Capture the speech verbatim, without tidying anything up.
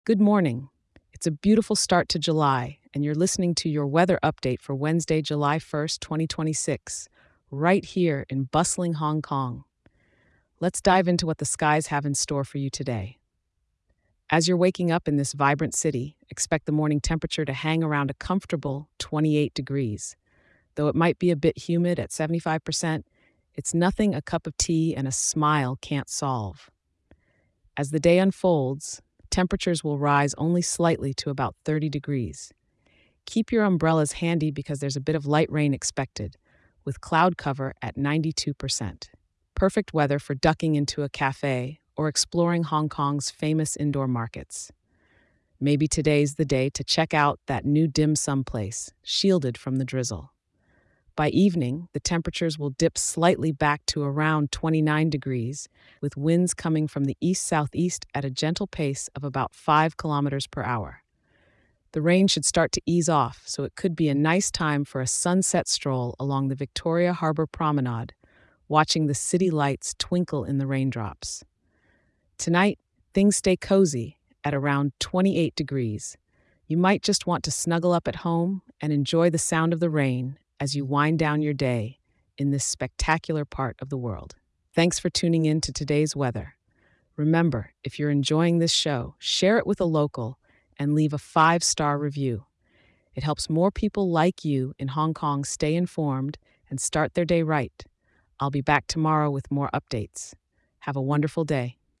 Good morning. It's a beautiful start to July, and you're listening to your weather update for Wednesday, July first, twenty twenty-six, right here in bustling Hong Kong. Let's dive into what the skies have in store for you today. As you're waking up in this vibrant city, expect the morning temperature to hang around a comfortable twenty-eight degrees. Though it might be a bit humid at seventy-five percent, it's nothing a cup of tea and a smile can't solve. As the day unfolds, temperatures will rise only slightly to about thirty degrees. Keep your umbrellas handy because there's a bit of light rain expected, with cloud cover at ninety-two percent. Perfect weather for ducking into a cafe or exploring Hong Kong's famous indoor markets. Maybe today's the day to check out that new dim sum place, shielded from the drizzle. By evening, the temperatures will dip slightly back to around twenty-nine degrees, with winds coming from the east-southeast at a gentle pace of about five kilometers per hour. The rain should start to ease off, so it could be a nice time for a sunset stroll along the Victoria Harbour Promenade, watching the city lights twinkle in the raindrops. Tonight, things stay cozy at around twenty-eight degrees. You might just want to snuggle up at home and enjoy the sound of the rain as you wind down your day in this spectacular part of the world. Thanks for tuning in to today's weather. Remember, if you're enjoying this show, share it with a local and leave a five-star review. It helps more people like you in Hong Kong stay informed and start their day right. I'll be back tomorrow with more updates. Have a wonderful day.